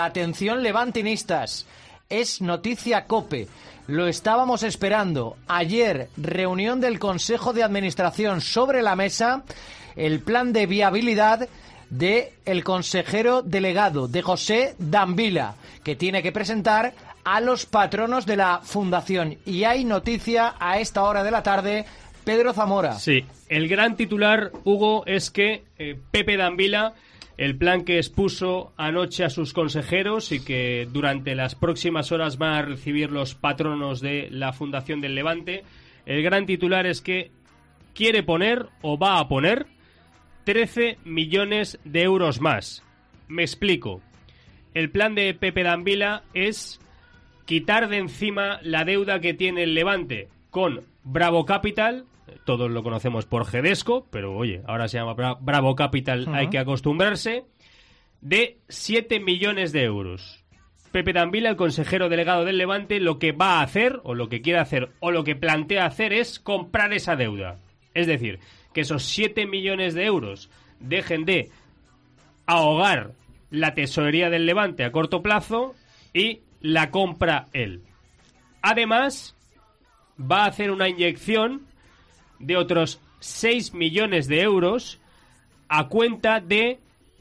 Atención levantinistas, es noticia COPE, lo estábamos esperando. Ayer, reunión del Consejo de Administración, sobre la mesa el plan de viabilidad del consejero delegado, de José Dambila, que tiene que presentar a los patronos de la fundación. Y hay noticia a esta hora de la tarde, Pedro Zamora. Sí, el gran titular, Hugo, es que Pepe Dambila, el plan que expuso anoche a sus consejeros y que durante las próximas horas van a recibir los patronos de la Fundación del Levante, el gran titular es que quiere poner o va a poner 13 millones de euros más. Me explico. El plan de Pepe Dambila es quitar de encima la deuda que tiene el Levante con Bravo Capital. Todos lo conocemos por Gedesco, pero oye, ahora se llama Bravo Capital, hay que acostumbrarse, de 7 millones de euros. Pepe Dambila, el consejero delegado del Levante, lo que va a hacer, o lo que quiere hacer, o lo que plantea hacer es comprar esa deuda. Es decir, que esos 7 millones de euros dejen de ahogar la tesorería del Levante a corto plazo y la compra él. Además, va a hacer una inyección de otros 6 millones de euros a cuenta de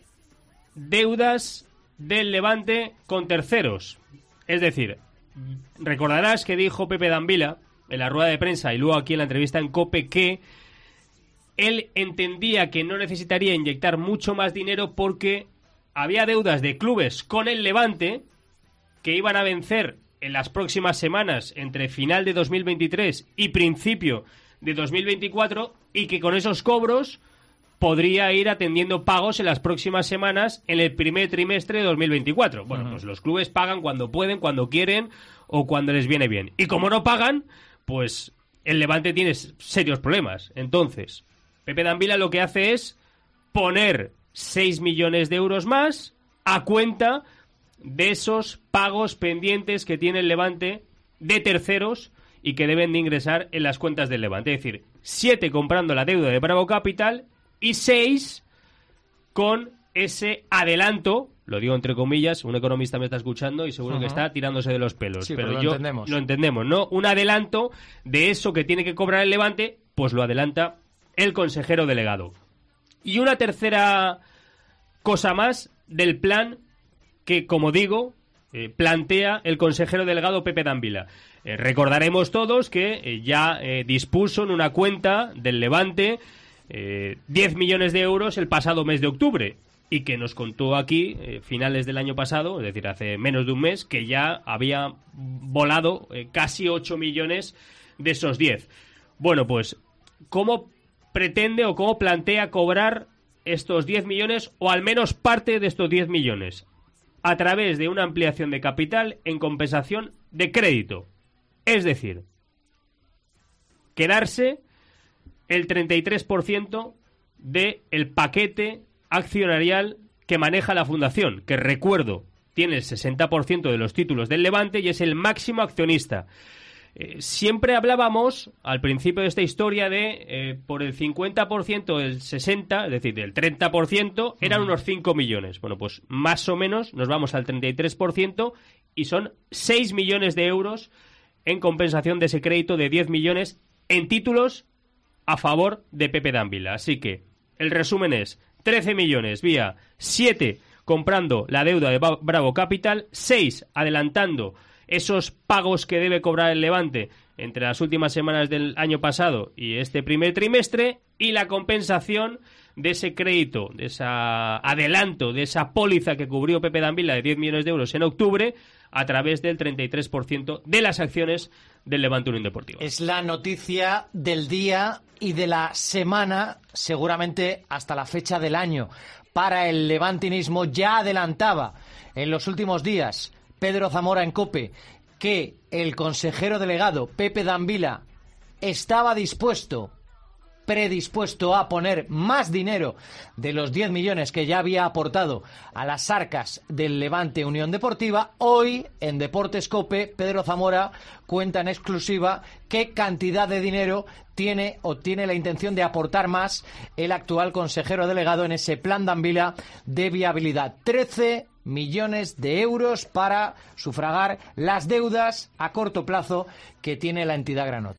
deudas del Levante con terceros. Es decir, recordarás que dijo Pepe Dambila en la rueda de prensa y luego aquí en la entrevista en COPE que él entendía que no necesitaría inyectar mucho más dinero porque había deudas de clubes con el Levante que iban a vencer en las próximas semanas entre final de 2023 y principio de 2024 y que con esos cobros podría ir atendiendo pagos en las próximas semanas en el primer trimestre de 2024. Bueno, pues los clubes pagan cuando pueden, cuando quieren o cuando les viene bien. Y como no pagan, pues el Levante tiene serios problemas. Entonces, Pepe Dambila lo que hace es poner 6 millones de euros más a cuenta de esos pagos pendientes que tiene el Levante de terceros y que deben de ingresar en las cuentas del Levante. Es decir, 7 comprando la deuda de Bravo Capital y 6 con ese adelanto, lo digo entre comillas, un economista me está escuchando y seguro que está tirándose de los pelos. Sí, pero lo entendemos, ¿no? Un adelanto de eso que tiene que cobrar el Levante, pues lo adelanta el consejero delegado. Y una tercera cosa más del plan que, como digo, plantea el consejero delegado Pepe Dambila. Recordaremos todos que ya dispuso en una cuenta del Levante 10 millones de euros el pasado mes de octubre y que nos contó aquí finales del año pasado, es decir, hace menos de un mes, que ya había volado casi 8 millones de esos 10. Bueno, pues, ¿cómo pretende o cómo plantea cobrar estos 10 millones o al menos parte de estos 10 millones? A través de una ampliación de capital en compensación de crédito. Es decir, quedarse el 33% del paquete accionarial que maneja la fundación, que recuerdo, tiene el 60% de los títulos del Levante y es el máximo accionista. Siempre hablábamos al principio de esta historia de por el 50% del 60%, es decir, del 30%, eran unos 5 millones. Bueno, pues más o menos nos vamos al 33% y son 6 millones de euros en compensación de ese crédito de 10 millones en títulos a favor de Pepe Dambila. Así que el resumen es 13 millones vía 7 comprando la deuda de Bravo Capital, 6 adelantando esos pagos que debe cobrar el Levante entre las últimas semanas del año pasado y este primer trimestre, y la compensación de ese crédito, de ese adelanto, de esa póliza que cubrió Pepe Dambila de 10 millones de euros en octubre a través del 33% de las acciones del Levante Unión Deportiva. Es la noticia del día y de la semana, seguramente hasta la fecha del año. Para el levantinismo ya adelantaba en los últimos días Pedro Zamora en COPE que el consejero delegado Pepe Dambila estaba predispuesto a poner más dinero de los 10 millones que ya había aportado a las arcas del Levante Unión Deportiva. Hoy, en Deportes COPE, Pedro Zamora cuenta en exclusiva qué cantidad de dinero tiene la intención de aportar más el actual consejero delegado en ese plan Dambila de viabilidad. 13 millones de euros para sufragar las deudas a corto plazo que tiene la entidad granota.